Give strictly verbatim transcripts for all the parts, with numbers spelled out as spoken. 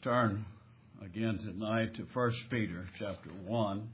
turn again tonight to First Peter chapter one.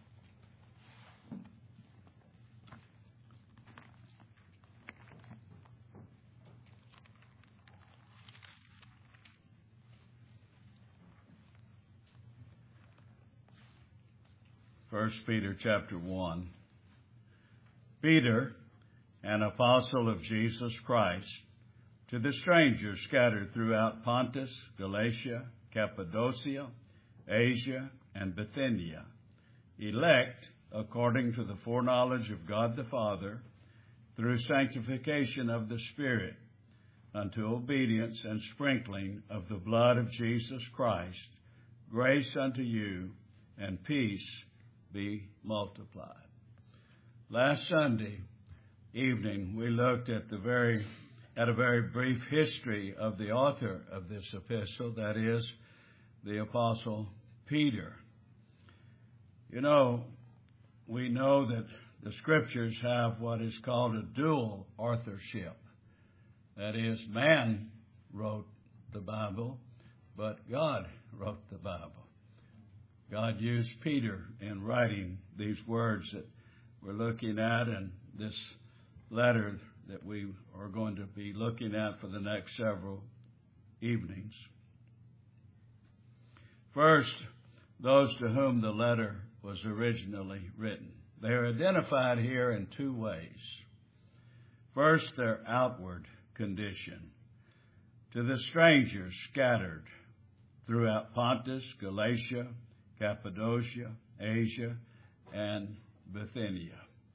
First Peter chapter one. Peter, an apostle of Jesus Christ, to the strangers scattered throughout Pontus, Galatia, Cappadocia, Asia, and Bithynia, elect according to the foreknowledge of God the Father, through sanctification of the Spirit, unto obedience and sprinkling of the blood of Jesus Christ, grace unto you and peace be multiplied. Last Sunday evening, we looked at the very at a very brief history of the author of this epistle, that is, the Apostle Peter. You know, we know that the Scriptures have what is called a dual authorship. That is, man wrote the Bible, but God wrote the Bible. God used Peter in writing these words that we're looking at in this letter that we are going to be looking at for the next several evenings. First, those to whom the letter was originally written. They are identified here in two ways. First, their outward condition. To the strangers scattered throughout Pontus, Galatia, Cappadocia, Asia, and Bithynia.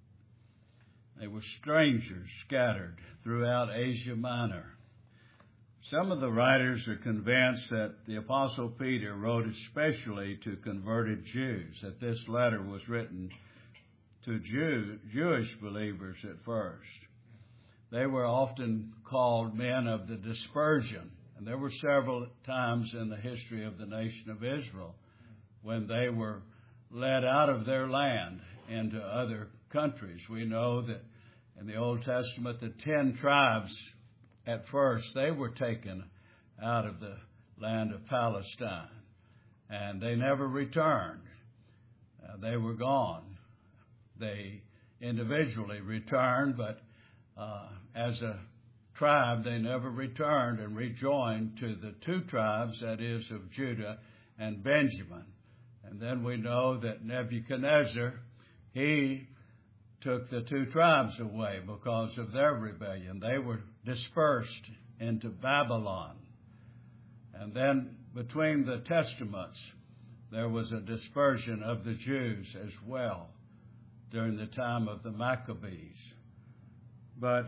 They were strangers scattered throughout Asia Minor. Some of the writers are convinced that the Apostle Peter wrote especially to converted Jews, that this letter was written to Jew, Jewish believers at first. They were often called men of the dispersion, and there were several times in the history of the nation of Israel when they were led out of their land into other countries. We know that in the Old Testament, the ten tribes, at first, they were taken out of the land of Palestine, and they never returned. Uh, they were gone. They individually returned, but uh, as a tribe, they never returned and rejoined to the two tribes, that is, of Judah and Benjamin. And then we know that Nebuchadnezzar, he took the two tribes away because of their rebellion. They were dispersed into Babylon. And then between the Testaments, there was a dispersion of the Jews as well during the time of the Maccabees. But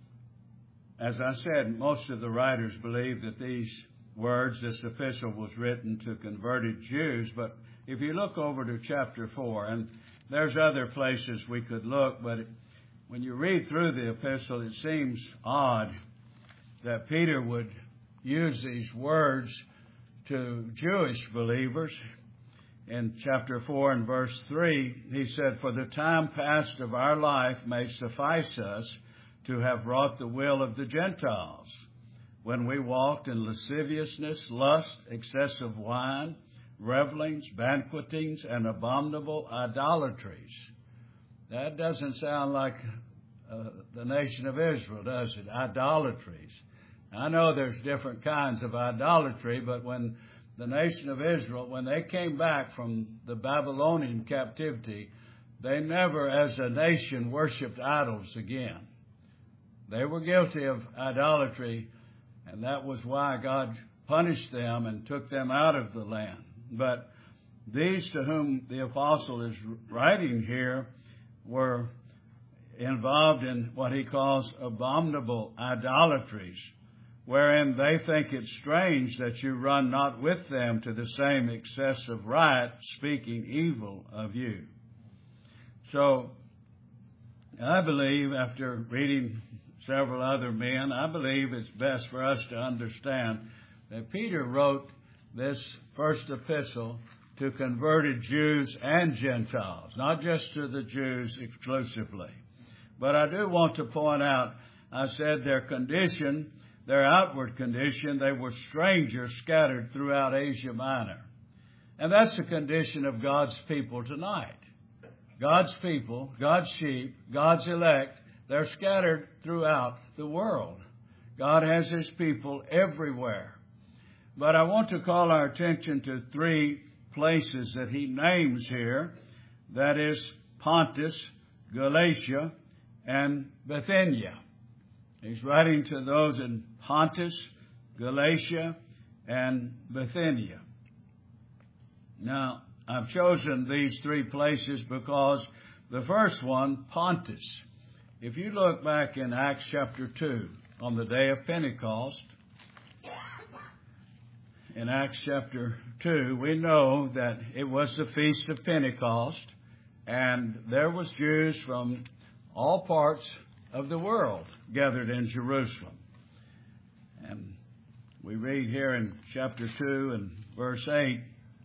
as I said, most of the writers believe that these words, this epistle was written to converted Jews. But if you look over to chapter four, and there's other places we could look, but when you read through the epistle, it seems odd that Peter would use these words to Jewish believers. In chapter four and verse three, he said, "For the time past of our life may suffice us to have wrought the will of the Gentiles, when we walked in lasciviousness, lust, excessive wine, revelings, banquetings, and abominable idolatries." That doesn't sound like uh, the nation of Israel, does it? Idolatries. I know there's different kinds of idolatry, but when the nation of Israel, when they came back from the Babylonian captivity, they never as a nation worshipped idols again. They were guilty of idolatry, and that was why God punished them and took them out of the land. But these to whom the apostle is writing here were involved in what he calls abominable idolatries, wherein they think it strange that you run not with them to the same excess of riot, speaking evil of you. So I believe, after reading several other men, I believe it's best for us to understand that Peter wrote this first epistle to converted Jews and Gentiles, not just to the Jews exclusively. But I do want to point out, I said their condition their outward condition, they were strangers scattered throughout Asia Minor. And that's the condition of God's people tonight. God's people, God's sheep, God's elect, they're scattered throughout the world. God has His people everywhere. But I want to call our attention to three places that He names here. That is Pontus, Galatia, and Bithynia. He's writing to those in Pontus, Galatia, and Bithynia. Now, I've chosen these three places because the first one, Pontus. If you look back in Acts chapter two, on the day of Pentecost, in Acts chapter two, we know that it was the Feast of Pentecost, and there was Jews from all parts of the world gathered in Jerusalem. And we read here in chapter two and verse eight,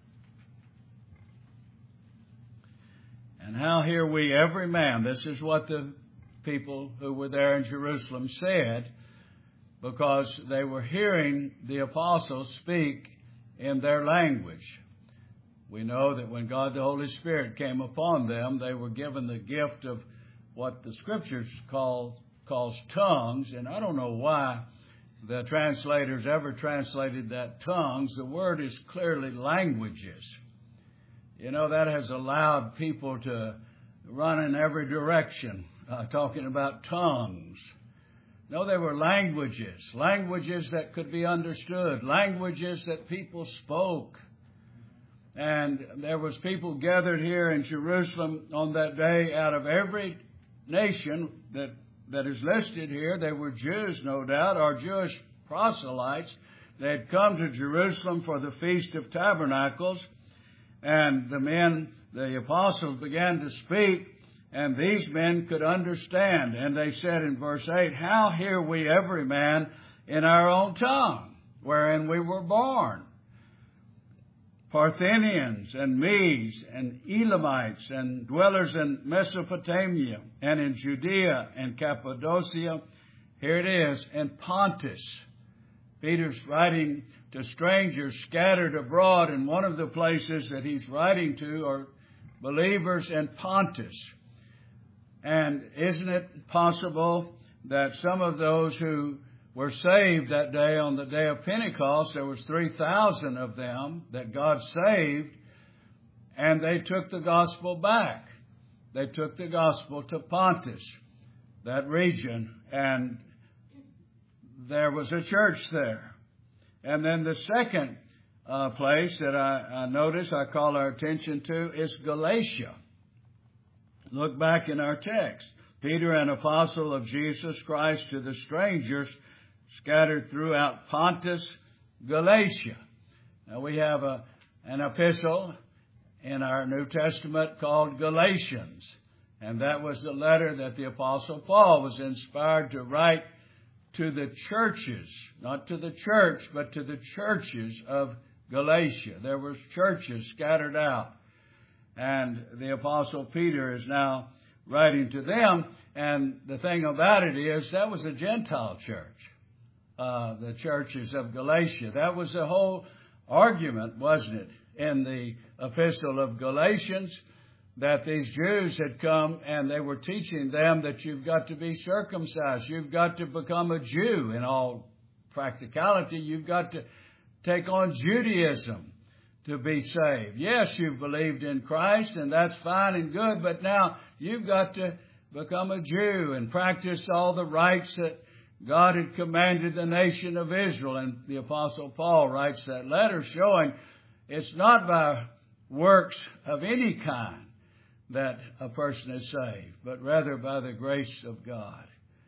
and how hear we every man, this is what the people who were there in Jerusalem said, because they were hearing the apostles speak in their language. We know that when God the Holy Spirit came upon them, they were given the gift of what the Scriptures call calls tongues, and I don't know why the translators ever translated that tongues. The word is clearly languages. You know, that has allowed people to run in every direction, uh, talking about tongues. No, they were languages, languages that could be understood, languages that people spoke. And there was people gathered here in Jerusalem on that day out of every nation that, that is listed here. They were Jews, no doubt, or Jewish proselytes. They had come to Jerusalem for the Feast of Tabernacles. And the men, the apostles, began to speak, and these men could understand. And they said in verse eight, how hear we every man in our own tongue, wherein we were born? Parthians and Medes and Elamites and dwellers in Mesopotamia and in Judea and Cappadocia. Here it is, and Pontus. Peter's writing to strangers scattered abroad, and one of the places that he's writing to are believers in Pontus. And isn't it possible that some of those who were saved that day on the day of Pentecost, there was three thousand of them that God saved, and they took the gospel back. They took the gospel to Pontus, that region, and there was a church there. And then the second uh, place that I, I notice, I call our attention to, is Galatia. Look back in our text. Peter, an apostle of Jesus Christ, to the strangers scattered throughout Pontus, Galatia. Now we have a, an epistle in our New Testament called Galatians. And that was the letter that the apostle Paul was inspired to write to the churches, not to the church, but to the churches of Galatia. There were churches scattered out. And the apostle Peter is now writing to them. And the thing about it is, that was a Gentile church, uh, the churches of Galatia. That was the whole argument, wasn't it, in the epistle of Galatians, that these Jews had come and they were teaching them that you've got to be circumcised. You've got to become a Jew in all practicality. You've got to take on Judaism to be saved. Yes, you've believed in Christ, and that's fine and good, but now you've got to become a Jew and practice all the rites that God had commanded the nation of Israel. And the Apostle Paul writes that letter showing it's not by works of any kind that a person is saved, but rather by the grace of God.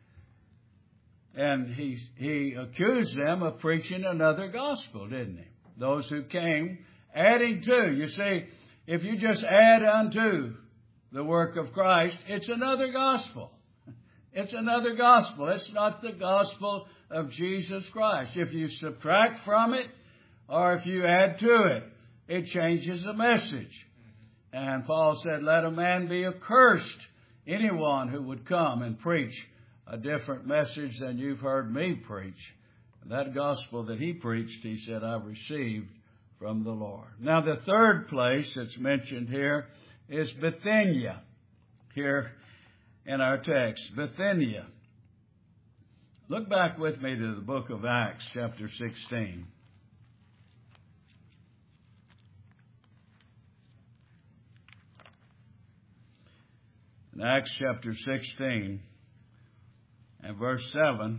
And he, he accused them of preaching another gospel, didn't he? Those who came adding to. You see, if you just add unto the work of Christ, it's another gospel. It's another gospel. It's not the gospel of Jesus Christ. If you subtract from it, or if you add to it, it changes the message. And Paul said, let a man be accursed, anyone who would come and preach a different message than you've heard me preach. That gospel that he preached, he said, I received from the Lord. Now, the third place that's mentioned here is Bithynia, here in our text, Bithynia. Look back with me to the book of Acts, chapter sixteen. In Acts chapter sixteen and verse seven.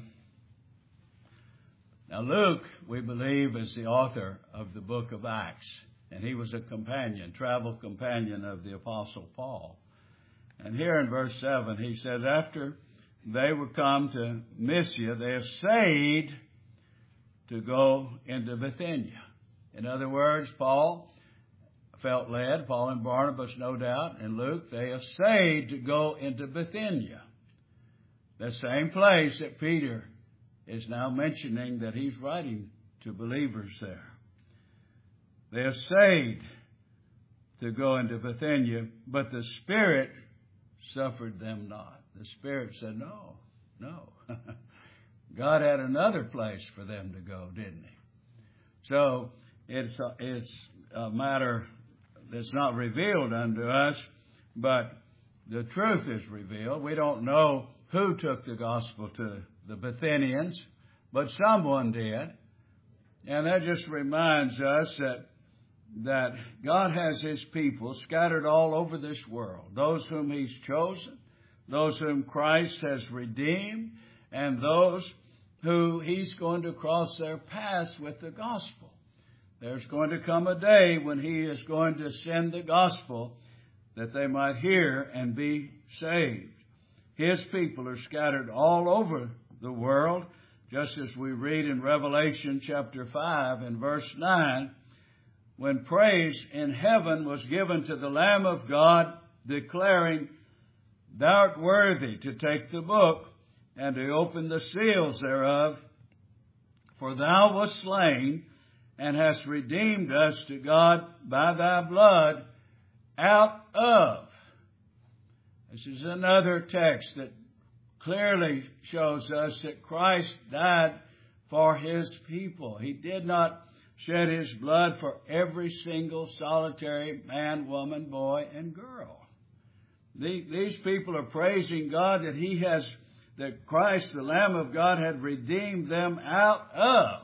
Now Luke, we believe, is the author of the book of Acts. And he was a companion, travel companion of the Apostle Paul. And here in verse seven, he says, after they were come to Mysia, they essayed to go into Bithynia. In other words, Paul felt led, Paul and Barnabas, no doubt, and Luke, they essayed to go into Bithynia. The same place that Peter is now mentioning that he's writing to believers there. They essayed to go into Bithynia, but the Spirit suffered them not. The Spirit said, no, no. God had another place for them to go, didn't he? So it's a, it's a matter that's not revealed unto us, but the truth is revealed. We don't know who took the gospel to the Bithynians, but someone did. And that just reminds us that that God has His people scattered all over this world, those whom He's chosen, those whom Christ has redeemed, and those who He's going to cross their paths with the gospel. There's going to come a day when He is going to send the gospel that they might hear and be saved. His people are scattered all over the world, just as we read in Revelation chapter five and verse nine, when praise in heaven was given to the Lamb of God, declaring, Thou art worthy to take the book and to open the seals thereof, for Thou wast slain and hast redeemed us to God by Thy blood out of. This is another text that clearly shows us that Christ died for His people. He did not shed His blood for every single solitary man, woman, boy, and girl. These people are praising God that He has, that Christ, the Lamb of God, had redeemed them out of,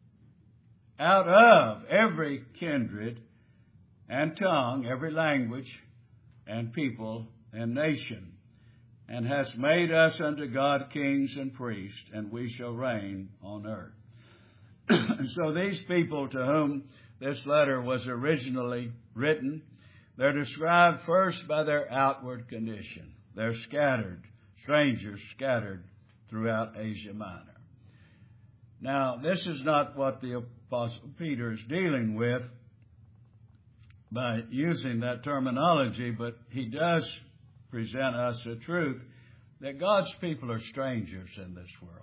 out of every kindred and tongue, every language and people and nation, and has made us unto God kings and priests, and we shall reign on earth. So these people to whom this letter was originally written, they're described first by their outward condition. They're scattered, strangers scattered throughout Asia Minor. Now, this is not what the Apostle Peter is dealing with by using that terminology, but he does present us the truth that God's people are strangers in this world.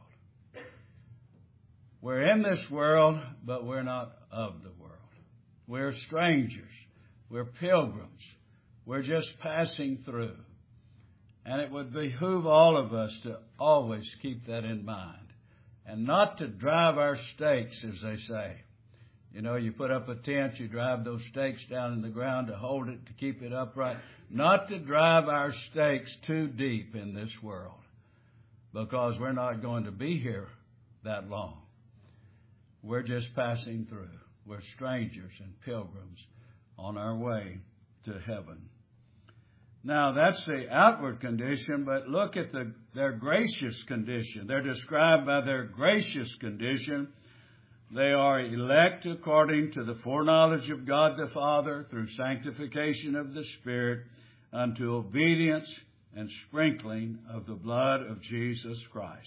We're in this world, but we're not of the world. We're strangers. We're pilgrims. We're just passing through. And it would behoove all of us to always keep that in mind and not to drive our stakes, as they say. You know, you put up a tent, you drive those stakes down in the ground to hold it, to keep it upright. Not to drive our stakes too deep in this world, because we're not going to be here that long. We're just passing through. We're strangers and pilgrims on our way to heaven. Now, that's the outward condition, but look at the, their gracious condition. They're described by their gracious condition. They are elect according to the foreknowledge of God the Father through sanctification of the Spirit unto obedience and sprinkling of the blood of Jesus Christ.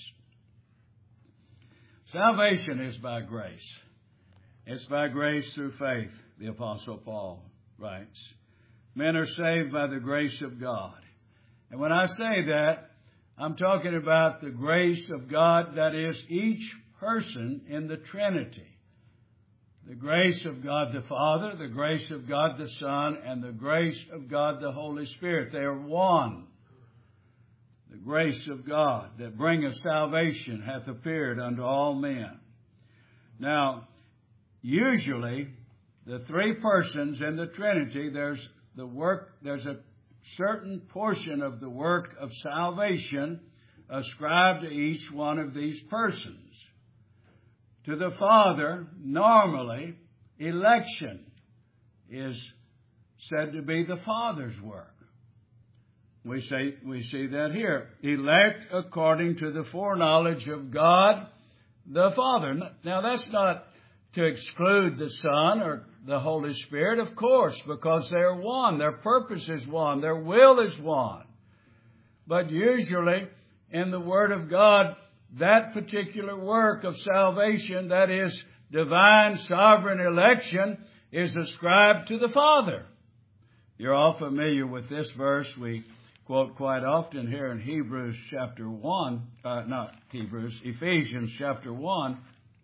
Salvation is by grace. It's by grace through faith, the Apostle Paul writes. Men are saved by the grace of God. And when I say that, I'm talking about the grace of God that is each person in the Trinity. The grace of God the Father, the grace of God the Son, and the grace of God the Holy Spirit. They are one. The grace of God that bringeth salvation hath appeared unto all men. Now, usually, the three persons in the Trinity, there's the work, there's a certain portion of the work of salvation ascribed to each one of these persons. To the Father, normally, election is said to be the Father's work. We say, we see that here. Elect according to the foreknowledge of God the Father. Now, that's not to exclude the Son or the Holy Spirit, of course, because they're one. Their purpose is one. Their will is one. But usually, in the Word of God, that particular work of salvation, that is divine sovereign election, is ascribed to the Father. You're all familiar with this verse. We quote quite often here in Hebrews chapter one, uh, not Hebrews, Ephesians chapter one,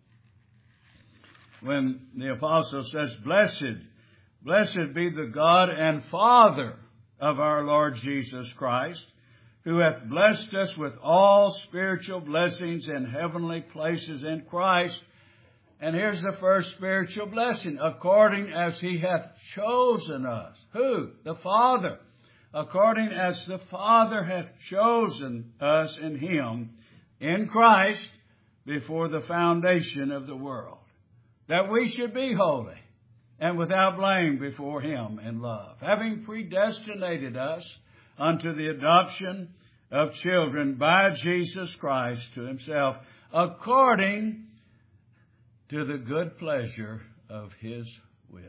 when the apostle says, Blessed, blessed be the God and Father of our Lord Jesus Christ, who hath blessed us with all spiritual blessings in heavenly places in Christ. And here's the first spiritual blessing, according as He hath chosen us. Who? The Father. According as the Father hath chosen us in Him, in Christ, before the foundation of the world, that we should be holy and without blame before Him in love, having predestinated us unto the adoption of children by Jesus Christ to Himself, according to the good pleasure of His will.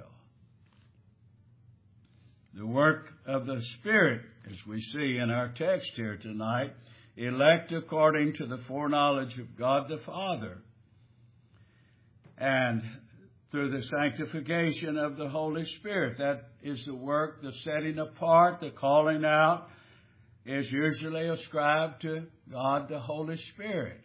The work of the Spirit, as we see in our text here tonight, elect according to the foreknowledge of God the Father, and through the sanctification of the Holy Spirit. That is the work, the setting apart, the calling out, is usually ascribed to God the Holy Spirit.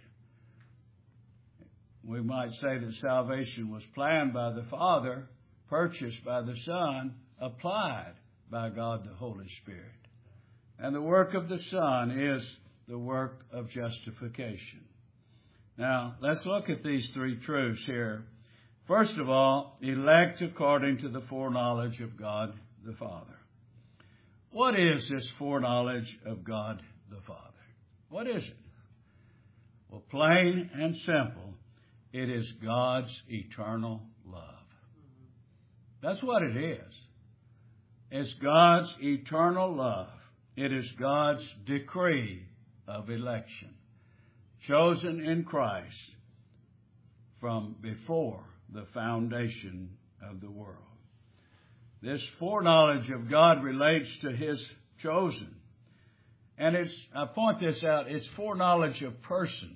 We might say that salvation was planned by the Father, purchased by the Son, applied by God the Holy Spirit. And the work of the Son is the work of justification. Now, let's look at these three truths here. First of all, elect according to the foreknowledge of God the Father. What is this foreknowledge of God the Father? What is it? Well, plain and simple, it is God's eternal love. That's what it is. It's God's eternal love. It is God's decree of election, chosen in Christ from before the foundation of the world. This foreknowledge of God relates to His chosen. And it's, I point this out, it's foreknowledge of persons.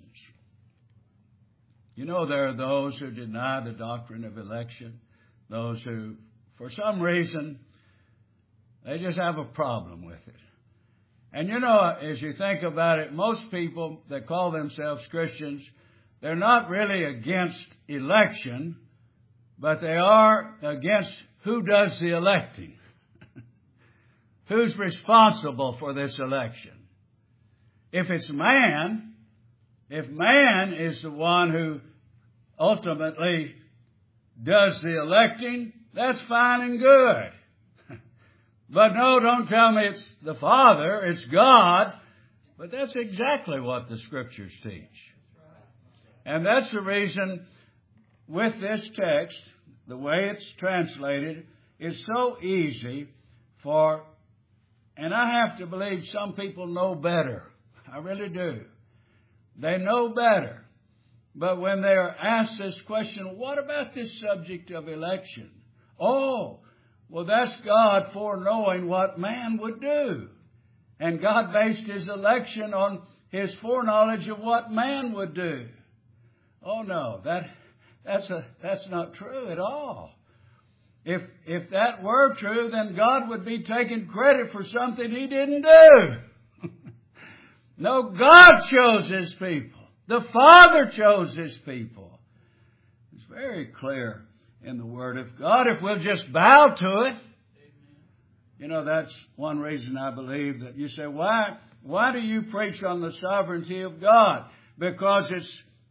You know, there are those who deny the doctrine of election, those who, for some reason, they just have a problem with it. And you know, as you think about it, most people that call themselves Christians, they're not really against election, but they are against who does the electing. Who's responsible for this election? If it's man, if man is the one who ultimately does the electing, that's fine and good. But no, don't tell me it's the Father, it's God. But that's exactly what the Scriptures teach. And that's the reason with this text, the way it's translated, is so easy for, and I have to believe some people know better. I really do. They know better. But when they are asked this question, what about this subject of election? Oh, well, that's God foreknowing what man would do. And God based His election on His foreknowledge of what man would do. Oh, no, that that's a that's not true at all. If if that were true, then God would be taking credit for something He didn't do. No, God chose His people. The Father chose His people. It's very clear in the Word of God if we'll just bow to it. You know, that's one reason I believe that you say, why, why do you preach on the sovereignty of God? Because it's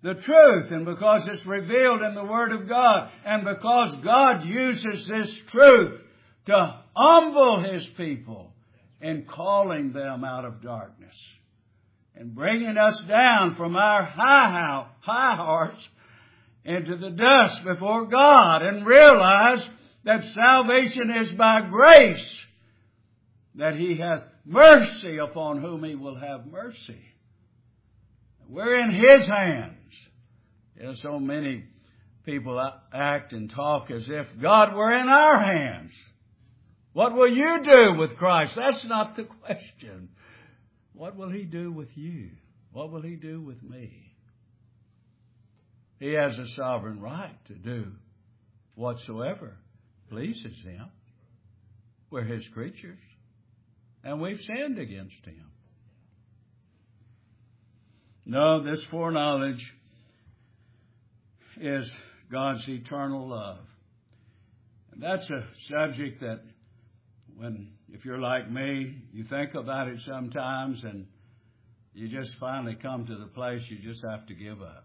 the truth, and because it's revealed in the Word of God, and because God uses this truth to humble His people in calling them out of darkness and bringing us down from our high, high hearts into the dust before God, and realize that salvation is by grace, that He hath mercy upon whom He will have mercy. We're in His hands. You know, so many people act and talk as if God were in our hands. What will you do with Christ? That's not the question. What will He do with you? What will He do with me? He has a sovereign right to do whatsoever pleases Him. We're His creatures, and we've sinned against Him. No, this foreknowledge is God's eternal love. And that's a subject that, when, if you're like me, you think about it sometimes and you just finally come to the place you just have to give up.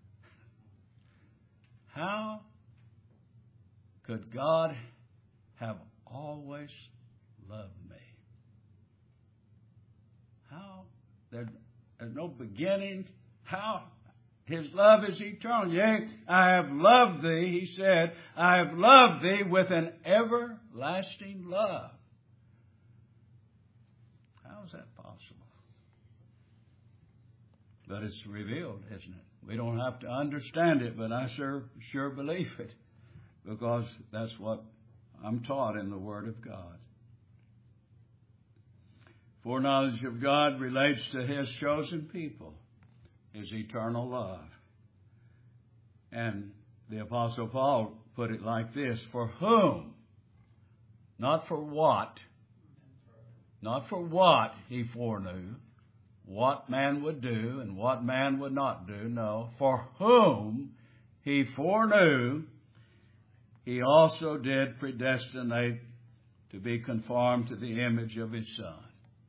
How could God have always loved me? How? There, there's no beginning. How? His love is eternal. Yea, I have loved thee, He said, I have loved thee with an everlasting love. How is that possible? But it's revealed, isn't it? We don't have to understand it, but I sure, sure believe it, because that's what I'm taught in the Word of God. Foreknowledge of God relates to His chosen people, His eternal love. And the Apostle Paul put it like this: for whom, not for what, not for what He foreknew, what man would do and what man would not do. No, for whom He foreknew, He also did predestinate to be conformed to the image of His Son,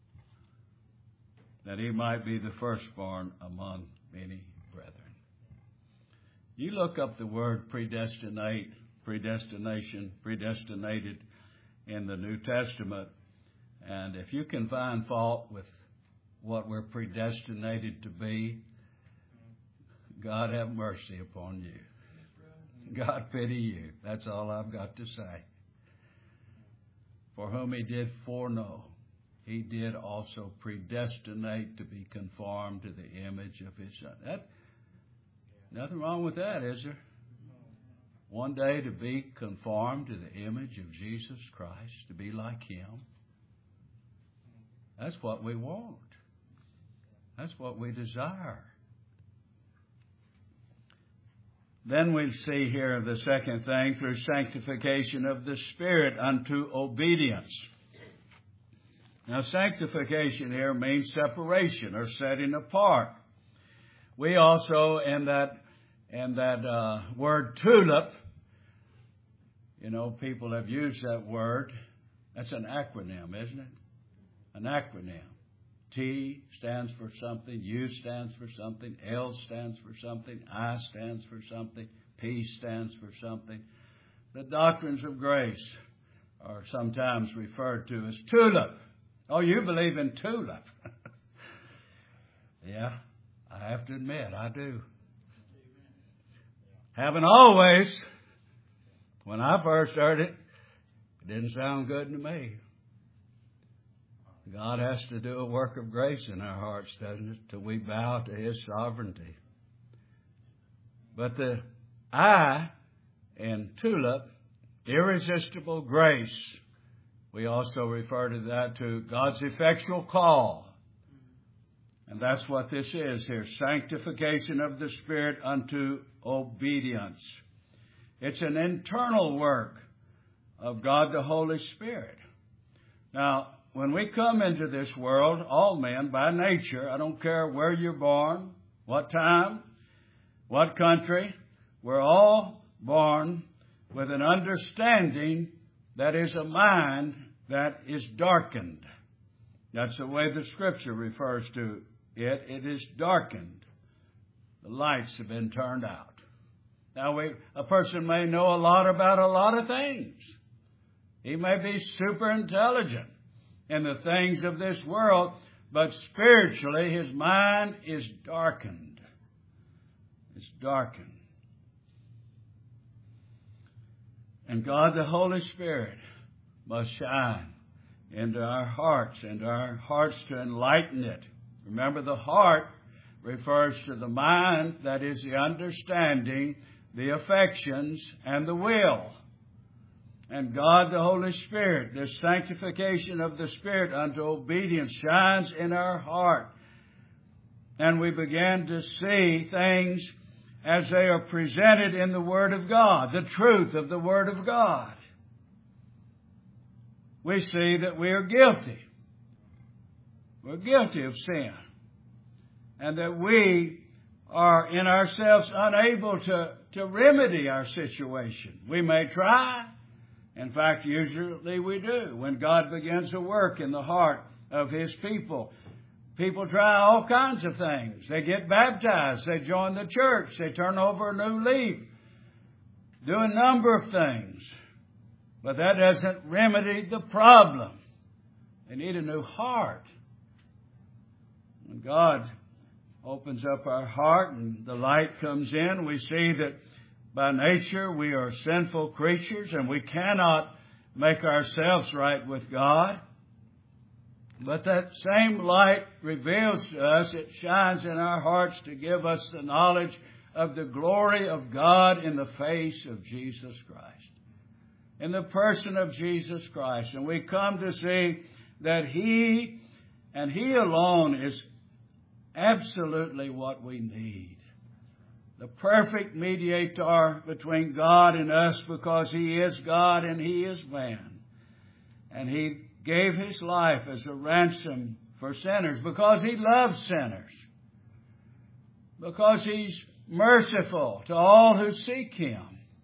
that He might be the firstborn among many brethren. You look up the word predestinate, predestination, predestinated in the New Testament, and if you can find fault with what we're predestinated to be, God have mercy upon you. God pity you. That's all I've got to say. For whom He did foreknow, He did also predestinate to be conformed to the image of His Son. That, nothing wrong with that, is there? One day to be conformed to the image of Jesus Christ, to be like Him. That's what we want. That's what we desire. Then we see here the second thing, through sanctification of the Spirit unto obedience. Now, sanctification here means separation or setting apart. We also, in that in that uh, word tulip, you know, people have used that word. That's an acronym, isn't it? An acronym. T stands for something, U stands for something, L stands for something, I stands for something, P stands for something. The doctrines of grace are sometimes referred to as tulip. Oh, you believe in tulip? Yeah, I have to admit, I do. Haven't always. When I first heard it, it didn't sound good to me. God has to do a work of grace in our hearts, doesn't it, till we bow to His sovereignty. But the I in tulip, irresistible grace, we also refer to that to God's effectual call. And that's what this is here, sanctification of the Spirit unto obedience. It's an internal work of God the Holy Spirit. Now, when we come into this world, all men by nature, I don't care where you're born, what time, what country, we're all born with an understanding that is a mind that is darkened. That's the way the Scripture refers to it. It is darkened. The lights have been turned out. Now, we, a person may know a lot about a lot of things. He may be super intelligent in the things of this world, but spiritually his mind is darkened. It's darkened. And God the Holy Spirit must shine into our hearts, into our hearts to enlighten it. Remember, the heart refers to the mind, that is the understanding, the affections, and the will. And God the Holy Spirit, this sanctification of the Spirit unto obedience, shines in our heart. And we begin to see things as they are presented in the Word of God, the truth of the Word of God. We see that we are guilty. We're guilty of sin. And that we are in ourselves unable to, to remedy our situation. We may try. In fact, usually we do. When God begins to work in the heart of His people, people try all kinds of things. They get baptized. They join the church. They turn over a new leaf. Do a number of things. But that doesn't remedy the problem. They need a new heart. When God opens up our heart and the light comes in, we see that by nature we are sinful creatures and we cannot make ourselves right with God. But that same light reveals to us, it shines in our hearts to give us the knowledge of the glory of God in the face of Jesus Christ, in the person of Jesus Christ. And we come to see that He and He alone is absolutely what we need. The perfect mediator between God and us, because He is God and He is man. And He gave His life as a ransom for sinners because He loves sinners. Because He's merciful to all who seek Him.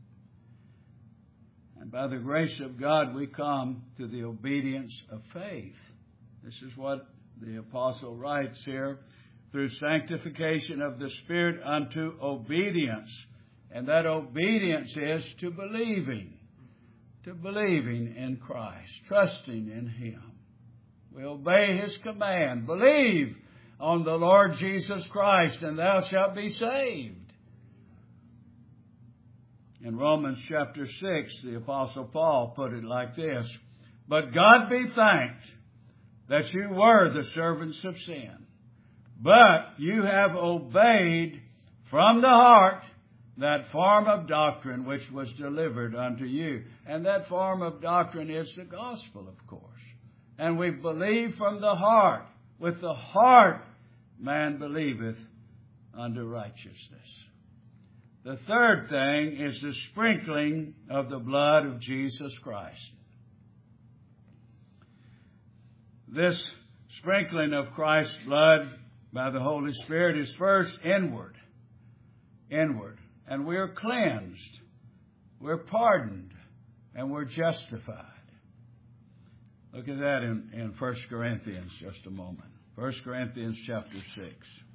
And by the grace of God, we come to the obedience of faith. This is what the apostle writes here. Through sanctification of the Spirit unto obedience. And that obedience is to believing. To believing in Christ. Trusting in Him. We obey His command. Believe on the Lord Jesus Christ and thou shalt be saved. In Romans chapter six, the apostle Paul put it like this. But God be thanked that you were the servants of sin. But you have obeyed from the heart that form of doctrine which was delivered unto you. And that form of doctrine is the gospel, of course. And we believe from the heart. With the heart man believeth unto righteousness. The third thing is the sprinkling of the blood of Jesus Christ. This sprinkling of Christ's blood by the Holy Spirit is first inward. Inward. And we're cleansed. We're pardoned. And we're justified. Look at that in, in First Corinthians just a moment. First Corinthians chapter six.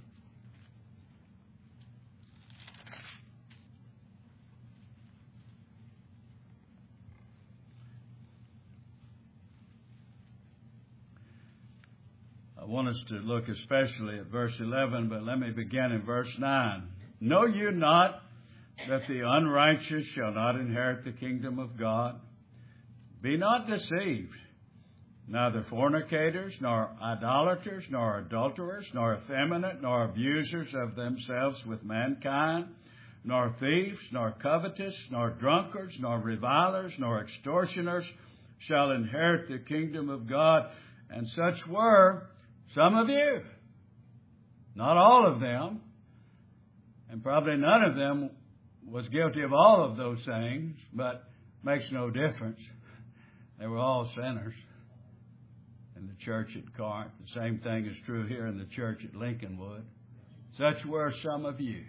I want us to look especially at verse eleven, but let me begin in verse nine. Know you not that the unrighteous shall not inherit the kingdom of God? Be not deceived. Neither fornicators, nor idolaters, nor adulterers, nor effeminate, nor abusers of themselves with mankind, nor thieves, nor covetous, nor drunkards, nor revilers, nor extortioners shall inherit the kingdom of God. And such were some of you. Not all of them. And probably none of them was guilty of all of those things, but makes no difference. They were all sinners in the church at Corinth. The same thing is true here in the church at Lincolnwood. Such were some of you.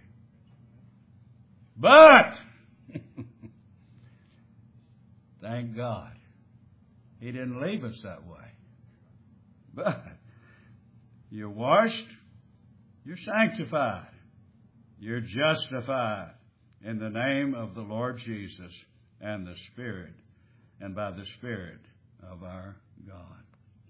But, thank God, He didn't leave us that way. But, you're washed, you're sanctified, You're justified in the name of the Lord Jesus and the Spirit, and by the Spirit of our God.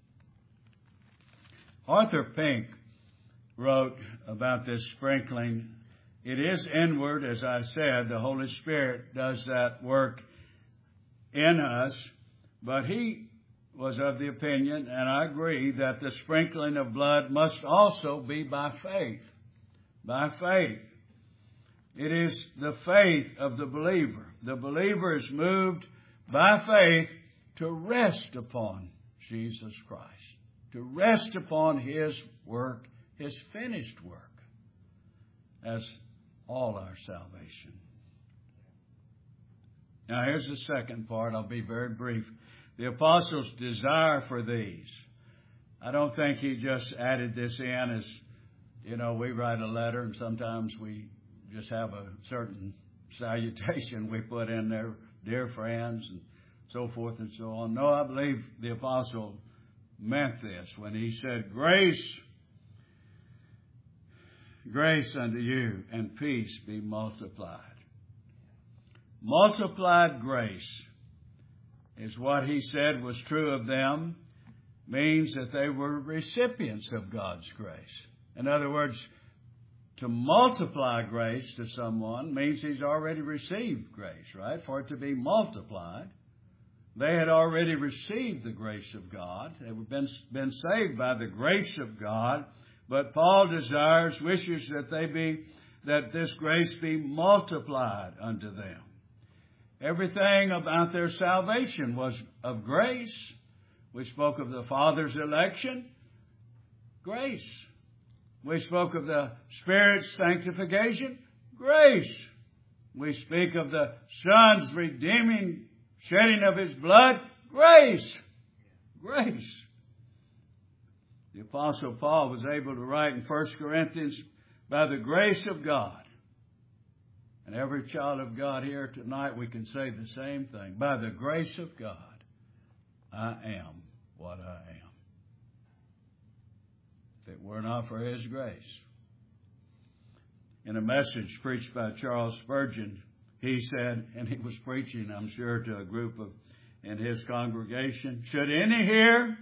Arthur Pink wrote about this sprinkling. It is inward, as I said. The Holy Spirit does that work in us. But he was of the opinion, and I agree, that the sprinkling of blood must also be by faith. By faith. It is the faith of the believer. The believer is moved by faith to rest upon Jesus Christ, to rest upon His work, His finished work, as all our salvation. Now here's the second part. I'll be very brief. The apostles' desire for these. I don't think he just added this in as, you know, we write a letter and sometimes we just have a certain salutation we put in there, dear friends, and so forth and so on. No, I believe the apostle meant this when he said, grace, grace unto you and peace be multiplied. Multiplied grace is what he said was true of them, means that they were recipients of God's grace. In other words, to multiply grace to someone means he's already received grace, right? For it to be multiplied, they had already received the grace of God. They had been, been saved by the grace of God. But Paul desires, wishes that they be, that this grace be multiplied unto them. Everything about their salvation was of grace. We spoke of the Father's election. Grace. We spoke of the Spirit's sanctification. Grace. We speak of the Son's redeeming shedding of His blood. Grace. Grace. The Apostle Paul was able to write in First Corinthians, by the grace of God. And every child of God here tonight, we can say the same thing. By the grace of God, I am what I am. If it were not for His grace. In a message preached by Charles Spurgeon, he said, and he was preaching, I'm sure, to a group of in his congregation, should any here,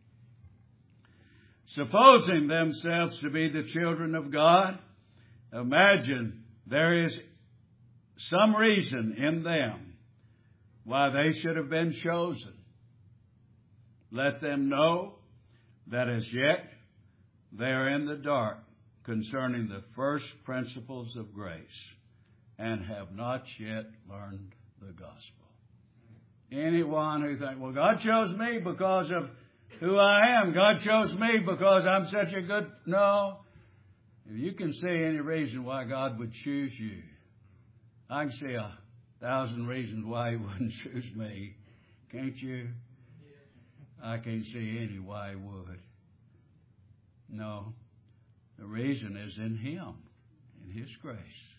supposing themselves to be the children of God, imagine there is some reason in them why they should have been chosen. Let them know that as yet they are in the dark concerning the first principles of grace and have not yet learned the gospel. Anyone who thinks, well, God chose me because of who I am. God chose me because I'm such a good... No. If you can see any reason why God would choose you, I can see a thousand reasons why He wouldn't choose me. Can't you? I can't see any why He would. No. The reason is in Him, in His grace.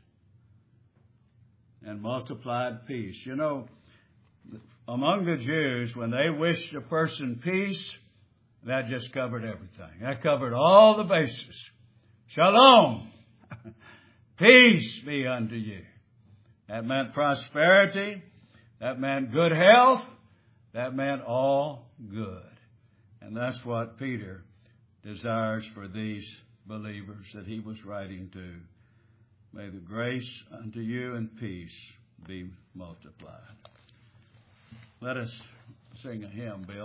And multiplied peace. You know, among the Jews, when they wished a person peace, that just covered everything. That covered all the bases. Shalom. Peace be unto you. That meant prosperity. That meant good health. That meant all good. And that's what Peter desires for these believers that he was writing to. May the grace unto you and peace be multiplied. Let us sing a hymn, Bill.